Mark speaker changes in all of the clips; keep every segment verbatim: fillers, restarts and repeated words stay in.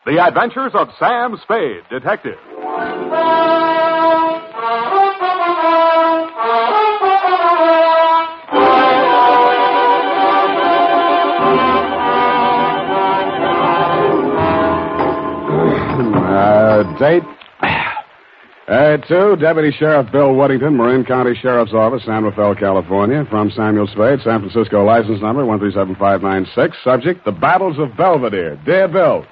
Speaker 1: The Adventures of Sam Spade, Detective.
Speaker 2: Uh, date? Uh, to Deputy Sheriff Bill Woodington, Marin County Sheriff's Office, San Rafael, California. From Samuel Spade, San Francisco, license number one three seven five nine six. Subject, the Battles of Belvedere. Dear Bill.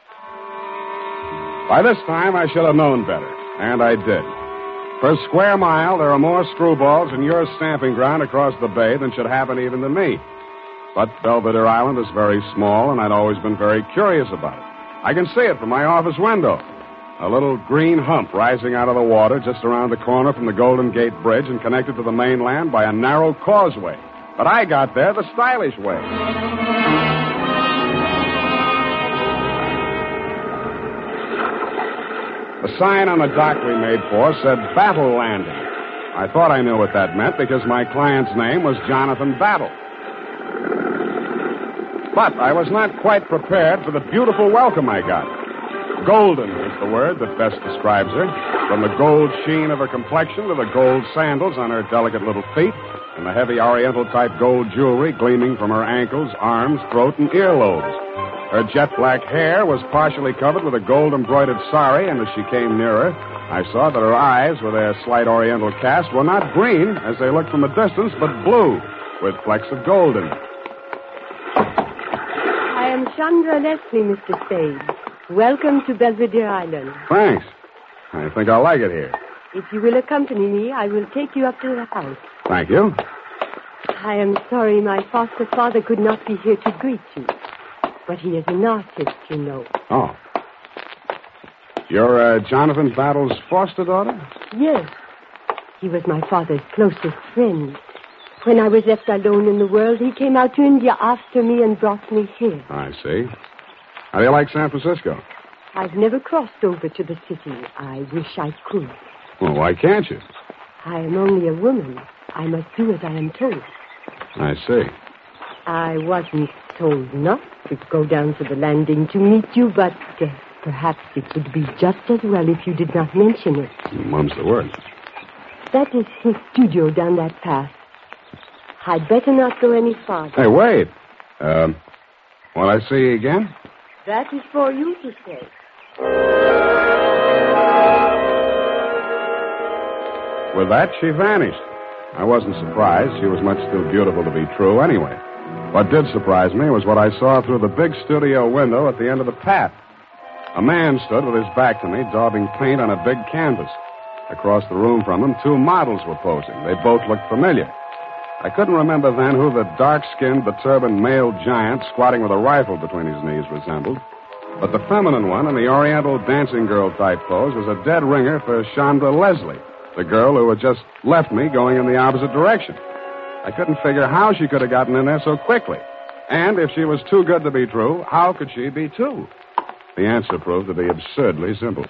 Speaker 2: By this time, I should have known better, and I did. Per square mile, there are more screwballs in your stamping ground across the bay than should happen even to me. But Belvedere Island is very small, and I'd always been very curious about it. I can see it from my office window. A little green hump rising out of the water just around the corner from the Golden Gate Bridge and connected to the mainland by a narrow causeway. But I got there the stylish way. The sign on the dock we made for said Battle Landing. I thought I knew what that meant because my client's name was Jonathan Battle. But I was not quite prepared for the beautiful welcome I got. Golden is the word that best describes her. From the gold sheen of her complexion to the gold sandals on her delicate little feet and the heavy oriental-type gold jewelry gleaming from her ankles, arms, throat, and earlobes. Her jet-black hair was partially covered with a gold-embroidered sari, and as she came nearer, I saw that her eyes, with their slight oriental cast, were not green, as they looked from a distance, but blue, with flecks of gold in them.
Speaker 3: I am Chandra Leslie, Mister Spade. Welcome to Belvedere Island.
Speaker 2: Thanks. I think I'll like it here.
Speaker 3: If you will accompany me, I will take you up to the house.
Speaker 2: Thank you.
Speaker 3: I am sorry my foster father could not be here to greet you. But he is an artist, you know.
Speaker 2: Oh. You're uh, Jonathan Battle's foster daughter?
Speaker 3: Yes. He was my father's closest friend. When I was left alone in the world, he came out to India after me and brought me here.
Speaker 2: I see. How do you like San Francisco?
Speaker 3: I've never crossed over to the city. I wish I could.
Speaker 2: Well, why can't you?
Speaker 3: I am only a woman. I must do as I am told.
Speaker 2: I see.
Speaker 3: I wasn't told not to go down to the landing to meet you, but uh, perhaps it would be just as well if you did not mention it.
Speaker 2: Mum's the word.
Speaker 3: That is his studio down that path. I'd better not go any farther.
Speaker 2: Hey, wait. Um, will I see you again?
Speaker 3: That is for you to say.
Speaker 2: With that, she vanished. I wasn't surprised. She was much too beautiful to be true anyway. What did surprise me was what I saw through the big studio window at the end of the path. A man stood with his back to me, daubing paint on a big canvas. Across the room from him, two models were posing. They both looked familiar. I couldn't remember then who the dark-skinned, beturbaned male giant squatting with a rifle between his knees resembled. But the feminine one in the oriental dancing girl-type pose was a dead ringer for Chandra Leslie, the girl who had just left me going in the opposite direction. I couldn't figure how she could have gotten in there so quickly. And if she was too good to be true, how could she be two? The answer proved to be absurdly simple.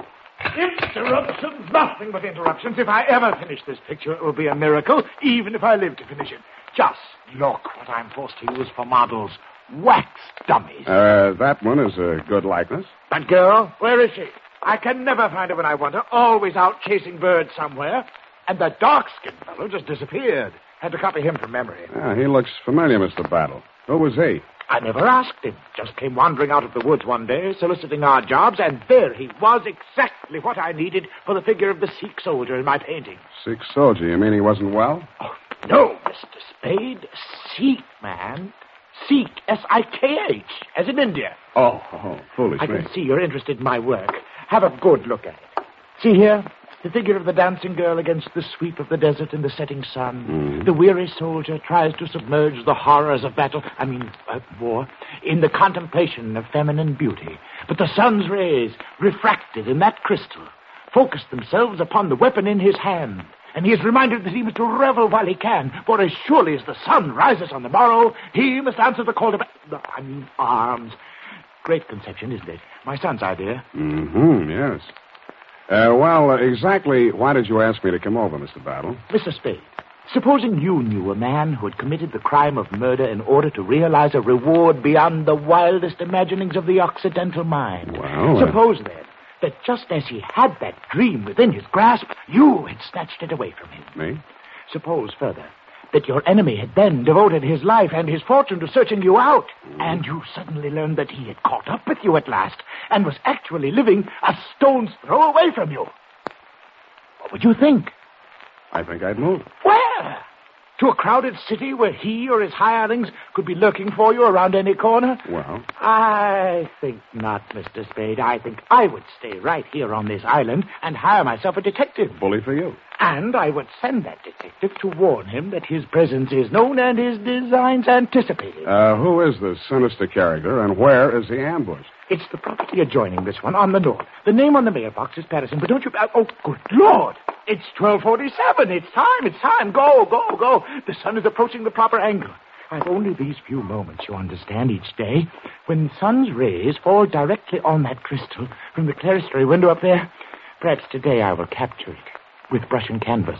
Speaker 4: Interruptions? Nothing but interruptions. If I ever finish this picture, it will be a miracle, even if I live to finish it. Just look what I'm forced to use for models. Wax dummies.
Speaker 2: Uh, that one is a good likeness.
Speaker 4: That girl, where is she? I can never find her when I want her. Always out chasing birds somewhere. And the dark-skinned fellow just disappeared. Had to copy him from memory.
Speaker 2: Yeah, he looks familiar, Mister Battle. Who was he?
Speaker 4: I never asked him. Just came wandering out of the woods one day, soliciting odd jobs, and there he was, exactly what I needed for the figure of the Sikh soldier in my painting.
Speaker 2: Sikh soldier? You mean he wasn't well?
Speaker 4: Oh, no, Mister Spade. Sikh, man. Sikh, S I K H, as in India.
Speaker 2: Oh, oh foolish
Speaker 4: I
Speaker 2: me.
Speaker 4: can see you're interested in my work. Have a good look at it. See here? The figure of the dancing girl against the sweep of the desert in the setting sun.
Speaker 2: Mm.
Speaker 4: The weary soldier tries to submerge the horrors of battle, I mean, uh, war, in the contemplation of feminine beauty. But the sun's rays, refracted in that crystal, focus themselves upon the weapon in his hand. And he is reminded that he must revel while he can, for as surely as the sun rises on the morrow, he must answer the call to ba- I mean, arms. Great conception, isn't it? My son's idea.
Speaker 2: Mm-hmm, yes. Uh, well, uh, exactly why did you ask me to come over, Mister Battle?
Speaker 4: Mister Spade, Supposing you knew a man who had committed the crime of murder in order to realize a reward beyond the wildest imaginings of the Occidental mind.
Speaker 2: Well, uh...
Speaker 4: Suppose, then, that just as he had that dream within his grasp, you had snatched it away from him.
Speaker 2: Me?
Speaker 4: Suppose, further, that your enemy had then devoted his life and his fortune to searching you out, mm. and you suddenly learned that he had caught up with you at last and was actually living a stone's throw away from you. What would you think?
Speaker 2: I think I'd move.
Speaker 4: Where? To a crowded city where he or his hirelings could be lurking for you around any corner?
Speaker 2: Well?
Speaker 4: I think not, Mister Spade. I think I would stay right here on this island and hire myself a detective.
Speaker 2: Bully for you.
Speaker 4: And I would send that detective to warn him that his presence is known and his designs anticipated.
Speaker 2: Uh, who is this sinister character, and where is he ambushed?
Speaker 4: It's the property adjoining this one on the north. The name on the mailbox is Patterson, but don't you... Oh, good Lord! It's twelve forty-seven. It's time. It's time. Go, go, go. The sun is approaching the proper angle. I've only these few moments, you understand, each day. When the sun's rays fall directly on that crystal from the clerestory window up there, perhaps today I will capture it with brush and canvas.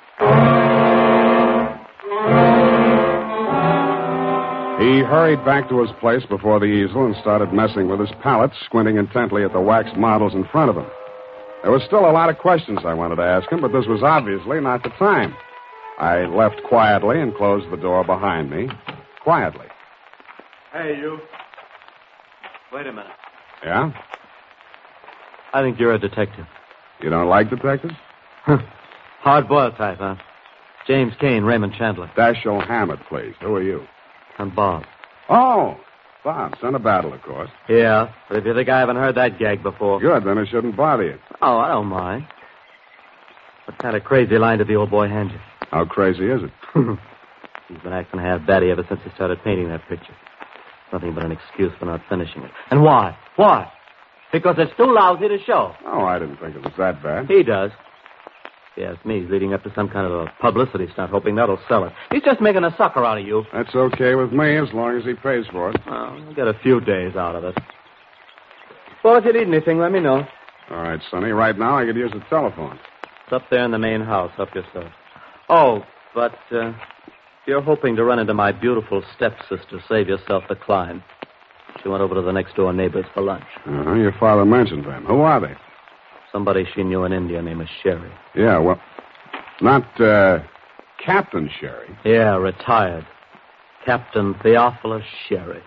Speaker 2: He hurried back to his place before the easel and started messing with his palette, squinting intently at the waxed models in front of him. There was still a lot of questions I wanted to ask him, but this was obviously not the time. I left quietly and closed the door behind me. Quietly.
Speaker 5: Hey, you. Wait a minute.
Speaker 2: Yeah?
Speaker 5: I think you're a detective.
Speaker 2: You don't like detectives?
Speaker 5: Hard-boiled type, huh? James Kane, Raymond Chandler.
Speaker 2: Dashiell Hammett, please. Who are you?
Speaker 5: I'm Bob.
Speaker 2: Oh, Bob, son of battle, of course.
Speaker 5: Yeah, but if you think I haven't heard that gag before...
Speaker 2: Good, then it shouldn't bother you.
Speaker 5: Oh, I don't mind. What kind of crazy line did the old boy hand you?
Speaker 2: How crazy is it?
Speaker 5: He's been acting half batty ever since he started painting that picture. Nothing but an excuse for not finishing it. And why? Why? Because it's too lousy to show.
Speaker 2: Oh, I didn't think it was that bad.
Speaker 5: He does. If you ask me, he's leading up to some kind of a publicity stunt, hoping that'll sell it. He's just making a sucker out of you.
Speaker 2: That's okay with me, as long as he pays for it.
Speaker 5: Well, you'll get a few days out of it. Well, if you need anything, let me know.
Speaker 2: All right, Sonny. Right now, I could use the telephone.
Speaker 5: It's up there in the main house. Help yourself. Oh, but uh, if you're hoping to run into my beautiful stepsister, save yourself the climb. She went over to the next-door neighbors for lunch.
Speaker 2: Uh-huh. Your father mentioned them. Who are they?
Speaker 5: Somebody she knew in India named Sherry.
Speaker 2: Yeah, well, not uh, Captain Sherry.
Speaker 5: Yeah, retired. Captain Theophilus Sherry.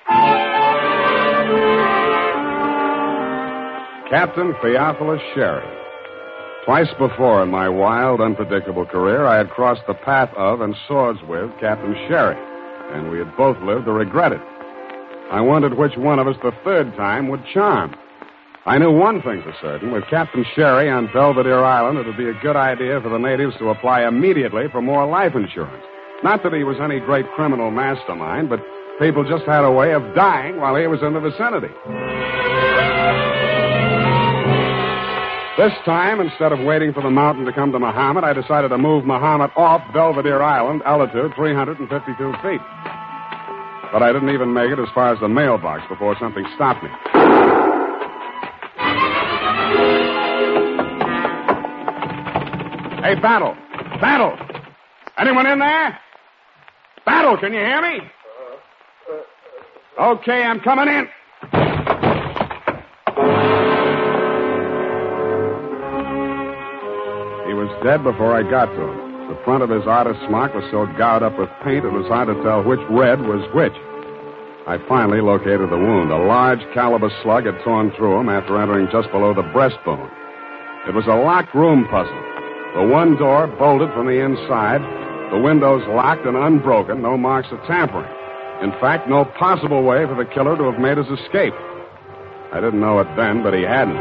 Speaker 2: Captain Theophilus Sherry. Twice before in my wild, unpredictable career, I had crossed the path of and swords with Captain Sherry, and we had both lived to regret it. I wondered which one of us the third time would charm. I knew one thing for certain. With Captain Sherry on Belvedere Island, it would be a good idea for the natives to apply immediately for more life insurance. Not that he was any great criminal mastermind, but people just had a way of dying while he was in the vicinity. This time, instead of waiting for the mountain to come to Muhammad, I decided to move Muhammad off Belvedere Island, altitude three hundred fifty-two feet. But I didn't even make it as far as the mailbox before something stopped me. Hey, Battle! Battle! Anyone in there? Battle, can you hear me? Okay, I'm coming in. He was dead before I got to him. The front of his artist's smock was so gouged up with paint it was hard to tell which red was which. I finally located the wound. A large caliber slug had torn through him after entering just below the breastbone. It was a locked room puzzle. The one door bolted from the inside, the windows locked and unbroken, no marks of tampering. In fact, no possible way for the killer to have made his escape. I didn't know it then, but he hadn't.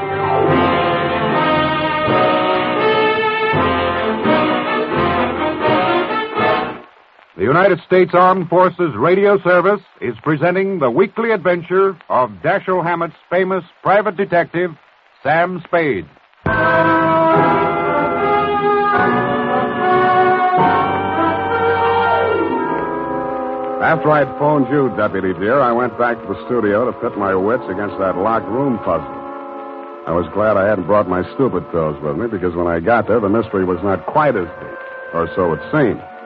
Speaker 1: The United States Armed Forces Radio Service is presenting the weekly adventure of Dashiell Hammett's famous private detective, Sam Spade.
Speaker 2: After I'd phoned you, Deputy dear, I went back to the studio to pit my wits against that locked room puzzle. I was glad I hadn't brought my stupid pills with me, because when I got there, the mystery was not quite as deep, or so it seemed.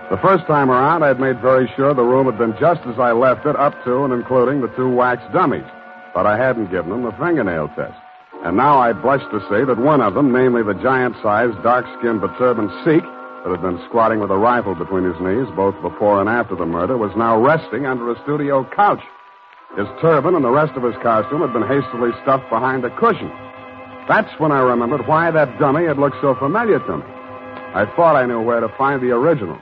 Speaker 2: The first time around, I'd made very sure the room had been just as I left it, up to and including the two wax dummies. But I hadn't given them the fingernail test. And now I blush to say that one of them, namely the giant-sized, dark-skinned, but turbaned Sikh that had been squatting with a rifle between his knees both before and after the murder, was now resting under a studio couch. His turban and the rest of his costume had been hastily stuffed behind a cushion. That's when I remembered why that dummy had looked so familiar to me. I thought I knew where to find the original.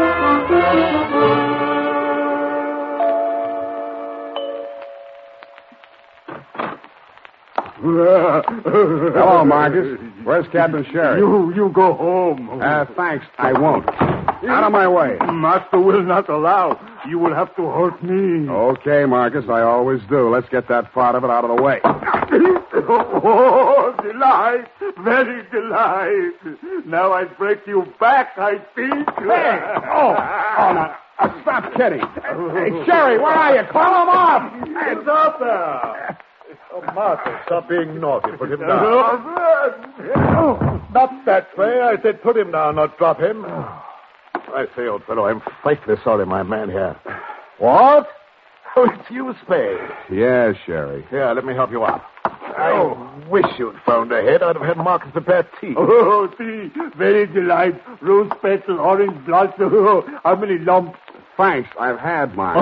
Speaker 2: Hello, Marcus. Where's Captain Sherry?
Speaker 6: You you go home.
Speaker 2: Uh, thanks. I won't. Out of my way.
Speaker 6: Master will not allow. You will have to hurt me.
Speaker 2: Okay, Marcus, I always do. Let's get that part of it out of the way.
Speaker 6: Oh, delight. Very delight. Now I break you back, I think.
Speaker 2: Hey! Oh, oh, now, uh, stop kidding. Hey, Sherry, where are you? Call him off!
Speaker 6: Hands up there.
Speaker 7: Oh, Martha, stop being naughty. Put him down. Not that way. I said put him down, not drop him. I say, old fellow, I'm frightfully sorry my man here. What? Oh, it's you, Spade.
Speaker 2: Yeah, Sherry.
Speaker 7: Here, let me help you out. I wish you'd phoned ahead. I'd have had Marcus prepare tea.
Speaker 6: Oh, tea. Very delight. Rose petal, orange blossom. Oh, how many lumps?
Speaker 2: Thanks. I've had mine.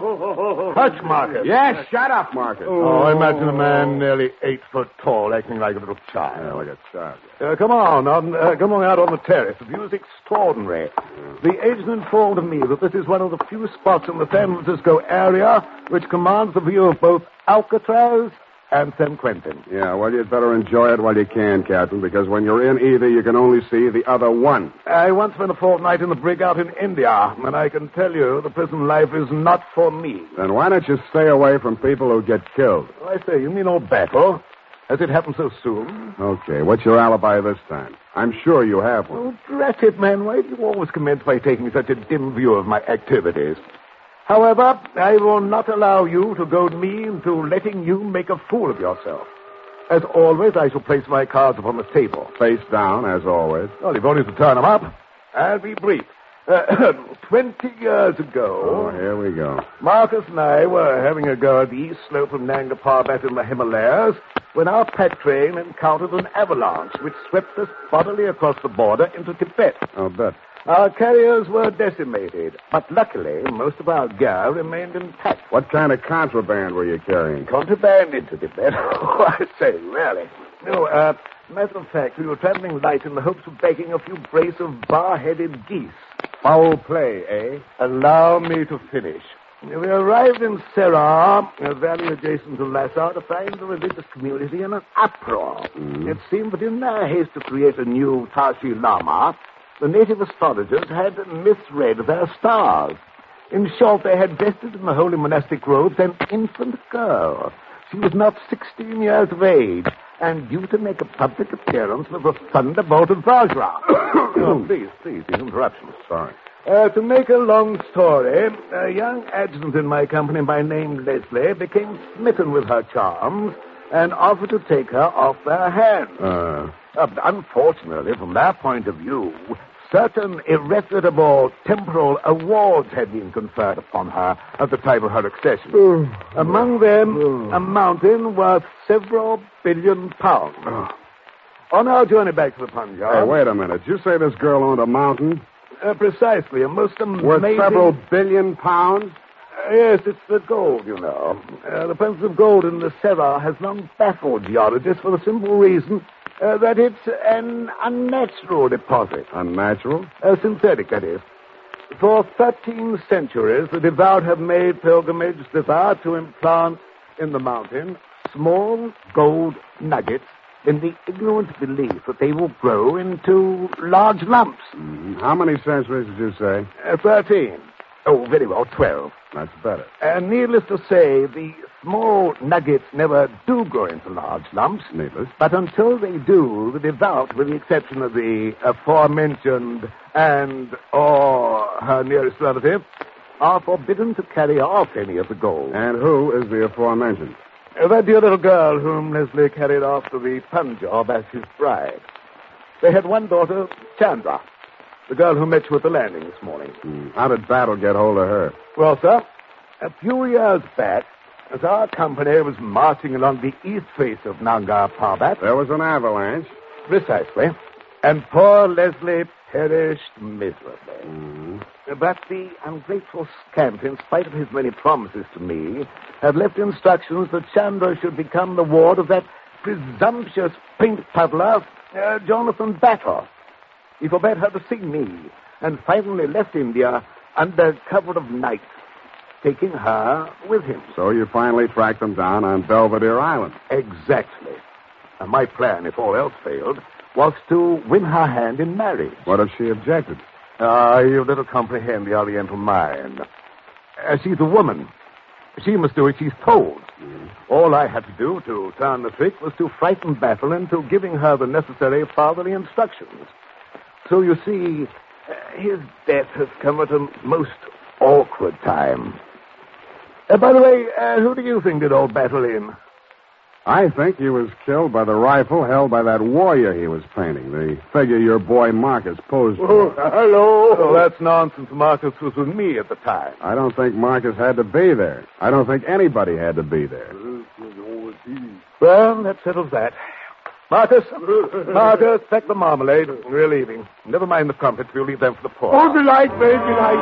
Speaker 6: Oh,
Speaker 7: Touch, Marcus.
Speaker 2: Yes, shut up, Marcus.
Speaker 7: Oh, I imagine a man nearly eight foot tall acting like a little child.
Speaker 2: Yeah, like a child.
Speaker 7: Uh, come on, on uh, come on out on the terrace. The view's extraordinary. The agent informed me that this is one of the few spots in the San Francisco area which commands the view of both Alcatraz and San Quentin.
Speaker 2: Yeah, well, you'd better enjoy it while you can, Captain, because when you're in either, you can only see the other one.
Speaker 7: I once spent a fortnight in the brig out in India, and I can tell you the prison life is not for me.
Speaker 2: Then why don't you stay away from people who get killed?
Speaker 7: Oh, I say, you mean old battle? Has it happened so soon?
Speaker 2: Okay, what's your alibi this time? I'm sure you have one.
Speaker 7: Oh, drat it, man. Why do you always commence by taking such a dim view of my activities? However, I will not allow you to goad me into letting you make a fool of yourself. As always, I shall place my cards upon the table.
Speaker 2: Face down, as always.
Speaker 7: Well, you've only to turn them up. I'll be brief. Uh, Twenty years ago...
Speaker 2: Oh, here we go.
Speaker 7: Marcus and I were having a go at the east slope of Nanga Parbat in the Himalayas when our pack train encountered an avalanche which swept us bodily across the border into Tibet.
Speaker 2: I'll bet.
Speaker 7: Our carriers were decimated, but luckily most of our gear remained intact.
Speaker 2: What kind of contraband were you carrying?
Speaker 7: Contraband into Tibet? Oh, I say, really. No, uh, matter of fact, we were traveling light in the hopes of bagging a few brace of bar-headed geese.
Speaker 2: Foul play, eh?
Speaker 7: Allow me to finish. We arrived in Serra, a valley adjacent to Lhasa, to find the religious community in an uproar. Mm. It seemed that in their haste to create a new Tashi Lama, the native astrologers had misread their stars. In short, they had vested in the holy monastic robes an infant girl. She was not sixteen years of age, and due to make a public appearance with a thunderbolt of Vajra. Oh, please, please, these interruptions.
Speaker 2: Sorry.
Speaker 7: Uh, to make a long story, a young adjutant in my company by name Leslie became smitten with her charms and offered to take her off their hands.
Speaker 2: Uh...
Speaker 7: Uh, unfortunately, from their point of view, certain irrefutable temporal awards had been conferred upon her at the time of her accession.
Speaker 2: Oh.
Speaker 7: Among them, oh. a mountain worth several billion pounds.
Speaker 2: Oh.
Speaker 7: On our journey back to the Punjab...
Speaker 2: Hey, wait a minute. Did you say this girl owned a mountain?
Speaker 7: Uh, precisely. A most amazing...
Speaker 2: Worth several billion pounds?
Speaker 7: Uh, yes, it's the gold, you know. Uh, the presence of gold in the Serra has long baffled geologists for the simple reason... Uh, that it's an unnatural deposit.
Speaker 2: Unnatural?
Speaker 7: Uh, synthetic, that is. For thirteen centuries, the devout have made pilgrimage thither to implant in the mountain small gold nuggets in the ignorant belief that they will grow into large lumps.
Speaker 2: Mm-hmm. How many centuries did you say?
Speaker 7: Uh, Thirteen. Oh, very well, twelve.
Speaker 2: That's better.
Speaker 7: And needless to say, the small nuggets never do grow into large lumps.
Speaker 2: Needless.
Speaker 7: But until they do, the devout, with the exception of the aforementioned and or her nearest relative, are forbidden to carry off any of the gold.
Speaker 2: And who is the aforementioned?
Speaker 7: Uh, that dear little girl whom Leslie carried off to the Punjab as his bride. They had one daughter, Chandra. The girl who met you at the landing this morning.
Speaker 2: Hmm. How did Battle get hold of her?
Speaker 7: Well, sir, a few years back, as our company was marching along the east face of Nanga Parbat...
Speaker 2: There was an avalanche.
Speaker 7: Precisely. And poor Leslie perished miserably.
Speaker 2: Mm.
Speaker 7: But the ungrateful scamp, in spite of his many promises to me, had left instructions that Chandra should become the ward of that presumptuous paint puddler, uh, Jonathan Battle. He forbade her to see me, and finally left India under cover of night, taking her with him.
Speaker 2: So you finally tracked them down on Belvedere Island.
Speaker 7: Exactly. And my plan, if all else failed, was to win her hand in marriage.
Speaker 2: What if she objected?
Speaker 7: Ah, uh, you little comprehend the Oriental mind. Uh, she's a woman. She must do as she's told. Mm. All I had to do to turn the trick was to frighten Battle into giving her the necessary fatherly instructions. So you see, uh, his death has come at a most awkward time. Uh, by the way, uh, who do you think did old Battle in?
Speaker 2: I think he was killed by the rifle held by that warrior he was painting, the figure your boy Marcus posed for.
Speaker 7: Oh, hello. Oh, that's nonsense. Marcus was with me at the time.
Speaker 2: I don't think Marcus had to be there. I don't think anybody had to be there.
Speaker 7: Well, that settles that. Marcus, Marcus, pack the marmalade. We're leaving. Never mind the crumpets. We'll leave them for the poor.
Speaker 6: Oh, delight, very delight.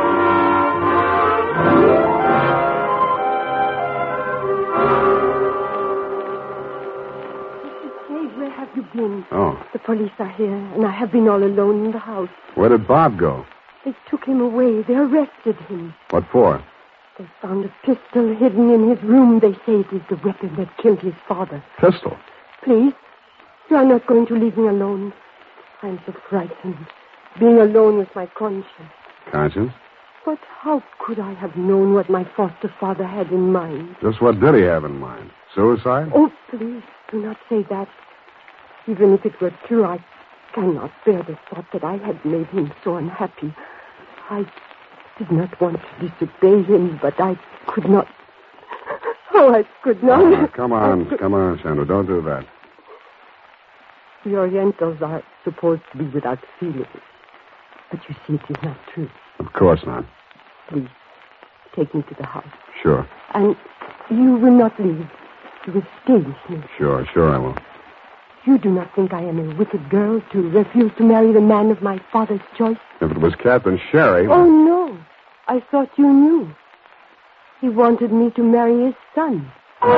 Speaker 3: Where have you been?
Speaker 2: Oh.
Speaker 3: The police are here, and I have been all alone in the house.
Speaker 2: Where did Bob go?
Speaker 3: They took him away. They arrested him.
Speaker 2: What for?
Speaker 3: They found a pistol hidden in his room. They say it is the weapon that killed his father.
Speaker 2: Pistol?
Speaker 3: Please, you are not going to leave me alone. I'm so frightened. Being alone with my conscience.
Speaker 2: Conscience?
Speaker 3: But how could I have known what my foster father had in mind?
Speaker 2: Just what did he have in mind? Suicide?
Speaker 3: Oh, please, do not say that. Even if it were true, I cannot bear the thought that I had made him so unhappy. I did not want to disobey him, but I could not. Oh, I could not.
Speaker 2: Oh, come on, come on, Chandra. Don't do that.
Speaker 3: The Orientals are supposed to be without feelings. But you see, it is not true.
Speaker 2: Of course not.
Speaker 3: Please, take me to the house.
Speaker 2: Sure.
Speaker 3: And you will not leave. You will stay with me.
Speaker 2: Sure, sure I will.
Speaker 3: You do not think I am a wicked girl to refuse to marry the man of my father's choice?
Speaker 2: If it was Captain Sherry...
Speaker 3: Oh, no. I thought you knew. He wanted me to marry his son.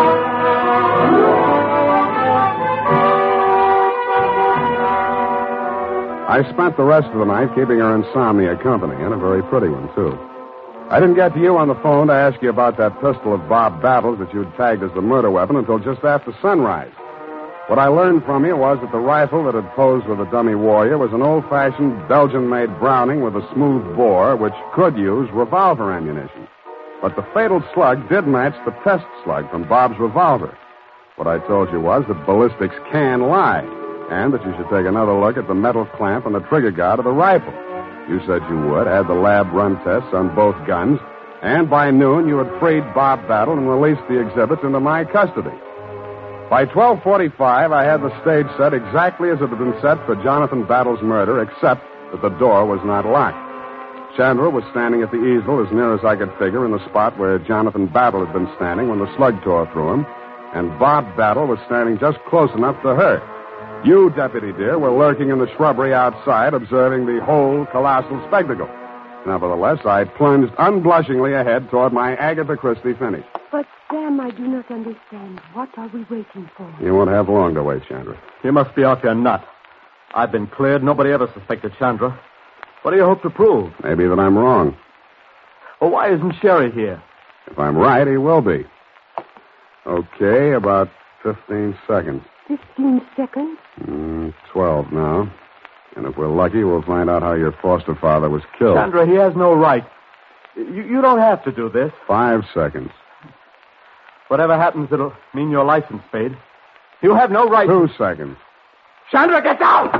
Speaker 2: I spent the rest of the night keeping her insomnia company, and a very pretty one, too. I didn't get to you on the phone to ask you about that pistol of Bob Battle's that you'd tagged as the murder weapon until just after sunrise. What I learned from you was that the rifle that had posed with a dummy warrior was an old-fashioned Belgian-made Browning with a smooth bore, which could use revolver ammunition. But the fatal slug did match the test slug from Bob's revolver. What I told you was that ballistics can lie, and that you should take another look at the metal clamp and the trigger guard of the rifle. You said you would, had the lab run tests on both guns, and by noon you had freed Bob Battle and released the exhibits into my custody. By twelve forty-five, I had the stage set exactly as it had been set for Jonathan Battle's murder, except that the door was not locked. Chandra was standing at the easel as near as I could figure in the spot where Jonathan Battle had been standing when the slug tore through him, and Bob Battle was standing just close enough to her. You, Deputy dear, were lurking in the shrubbery outside, observing the whole colossal spectacle. Nevertheless, I plunged unblushingly ahead toward my Agatha Christie finish.
Speaker 3: But, Sam, I do not understand. What are we waiting for?
Speaker 2: You won't have long to wait, Chandra.
Speaker 5: You must be out your nut. I've been cleared. Nobody ever suspected Chandra. What do you hope to prove?
Speaker 2: Maybe that I'm wrong.
Speaker 5: Well, why isn't Sherry here?
Speaker 2: If I'm right, he will be. Okay, about fifteen seconds.
Speaker 3: Fifteen seconds?
Speaker 2: Mm, twelve now. And if we're lucky, we'll find out how your foster father was killed.
Speaker 5: Chandra, he has no right. You, you don't have to do this.
Speaker 2: Five seconds.
Speaker 5: Whatever happens, it'll mean your license paid. You have no right...
Speaker 2: Two seconds.
Speaker 5: Chandra, get down!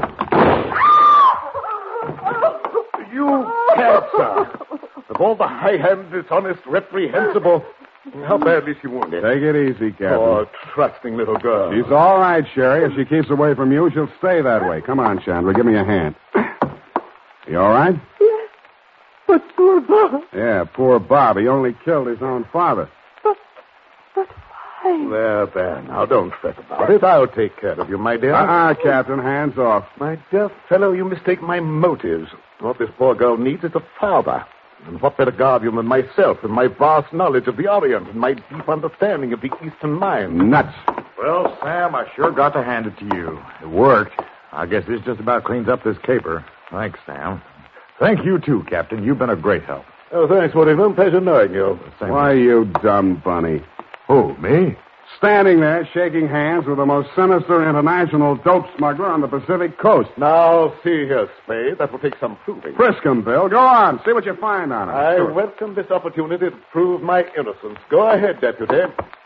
Speaker 7: You can't, sir. Of all the high-handed, dishonest, reprehensible... How badly is she wounded?
Speaker 2: Take it easy, Captain.
Speaker 7: Oh, trusting little girl.
Speaker 2: She's all right, Sherry. If she keeps away from you, she'll stay that way. Come on, Chandra. Give me a hand. You all right?
Speaker 3: Yes. But poor Bob.
Speaker 2: Yeah, poor Bob. He only killed his own father.
Speaker 3: But, but why?
Speaker 7: There, there. Now, don't fret about it. I'll take care of you, my dear.
Speaker 2: Ah, uh-uh, Captain. Hands off.
Speaker 7: My dear fellow, you mistake my motives. What this poor girl needs is a father. And what better guardian than myself and my vast knowledge of the Orient and my deep understanding of the Eastern mind?
Speaker 2: Nuts.
Speaker 8: Well, Sam, I sure got to hand it to you. It worked. I guess this just about cleans up this caper. Thanks, Sam. Thank you, too, Captain. You've been a great help.
Speaker 7: Oh, thanks, Whittington. Pleasure knowing you.
Speaker 8: Same
Speaker 2: Why, you dumb bunny.
Speaker 8: Who, me?
Speaker 2: Standing there, shaking hands with the most sinister international dope smuggler on the Pacific coast.
Speaker 7: Now, see here, Spade. That will take some proving.
Speaker 2: Frisk him, Bill. Go on. See what you find on him.
Speaker 7: I
Speaker 2: Sure.
Speaker 7: welcome this opportunity to prove my innocence. Go ahead, Deputy.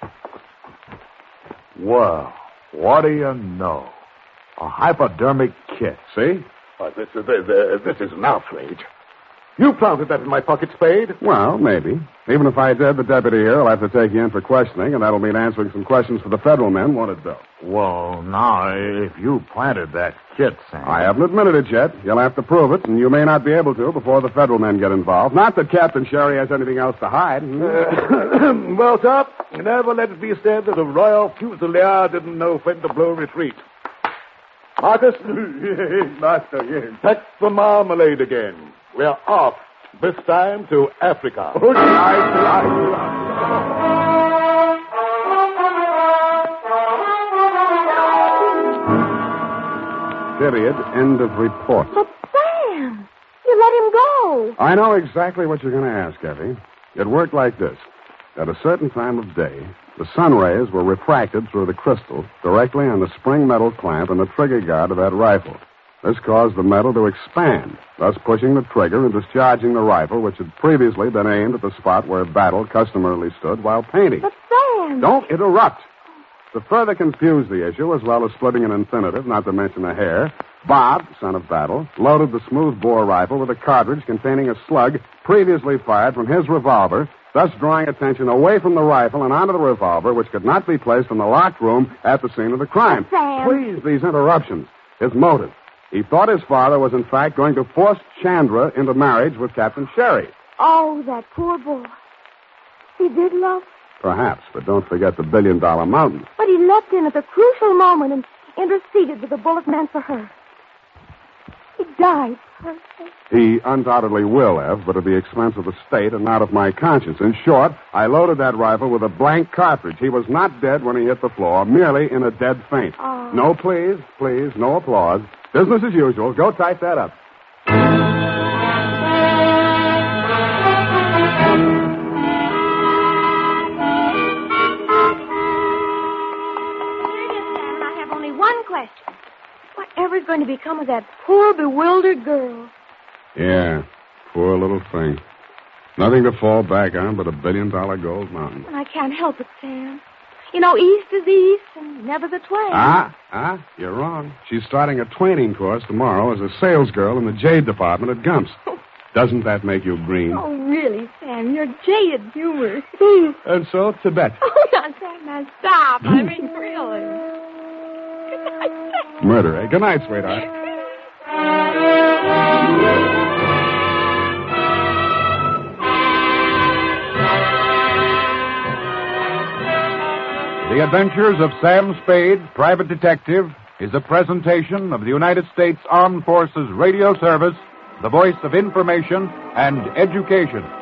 Speaker 8: Well, what do you know? A hypodermic kit.
Speaker 2: See?
Speaker 7: Why, this is, this, this is an outrage. You planted that in my pocket, Spade.
Speaker 2: Well, maybe. Even if I did, the deputy here will have to take you in for questioning, and that'll mean answering some questions for the federal men, won't it, Bill?
Speaker 8: Well, now, if you planted that kit, Sam...
Speaker 2: I haven't admitted it yet. You'll have to prove it, and you may not be able to before the federal men get involved. Not that Captain Sherry has anything else to hide.
Speaker 7: Uh, well, sir, never let it be said that a royal fusilier didn't know when to blow retreat. Marcus?
Speaker 6: Yes, master, yes.
Speaker 7: Pack the marmalade again. We're off, this time to Africa.
Speaker 6: Oh, right, right, right.
Speaker 2: Period. End of report.
Speaker 3: But Sam, you let him go.
Speaker 2: I know exactly what you're going to ask, Effie. It worked like this. At a certain time of day, the sun rays were refracted through the crystal directly on the spring metal clamp and the trigger guard of that rifle. This caused the metal to expand, thus pushing the trigger and discharging the rifle, which had previously been aimed at the spot where Battle customarily stood while painting.
Speaker 3: But Sam...
Speaker 2: Don't interrupt. To further confuse the issue, as well as splitting an infinitive, not to mention a hair, Bob, son of Battle, loaded the smooth-bore rifle with a cartridge containing a slug previously fired from his revolver, thus drawing attention away from the rifle and onto the revolver, which could not be placed in the locked room at the scene of the crime.
Speaker 3: But Sam...
Speaker 2: Please, these interruptions. His motive. He thought his father was, in fact, going to force Chandra into marriage with Captain Sherry.
Speaker 3: Oh, that poor boy. He did love...
Speaker 2: Perhaps, but don't forget the billion-dollar mountain.
Speaker 3: But he leapt in at the crucial moment and interceded with the bullet meant for her. He died for her sake.
Speaker 2: He undoubtedly will have, but at the expense of the state and not of my conscience. In short, I loaded that rifle with a blank cartridge. He was not dead when he hit the floor, merely in a dead faint.
Speaker 3: Oh.
Speaker 2: No please, please, no applause. Business as usual. Go type that up.
Speaker 3: I have only one question. Whatever's going to become of that poor, bewildered girl?
Speaker 2: Yeah, poor little thing. Nothing to fall back on but a billion-dollar gold mountain.
Speaker 3: I can't help it, Sam. You know, east is east and never the twain.
Speaker 2: Ah, ah, you're wrong. She's starting a twaining course tomorrow as a salesgirl in the jade department at Gump's. Doesn't that make you green?
Speaker 3: Oh, really, Sam? You're jaded humor.
Speaker 2: And so, Tibet.
Speaker 3: Oh, now, Sam, now stop. I mean, really.
Speaker 2: Murder, eh? Good night, sweetheart.
Speaker 1: The Adventures of Sam Spade, Private Detective, is a presentation of the United States Armed Forces Radio Service, the voice of information and education.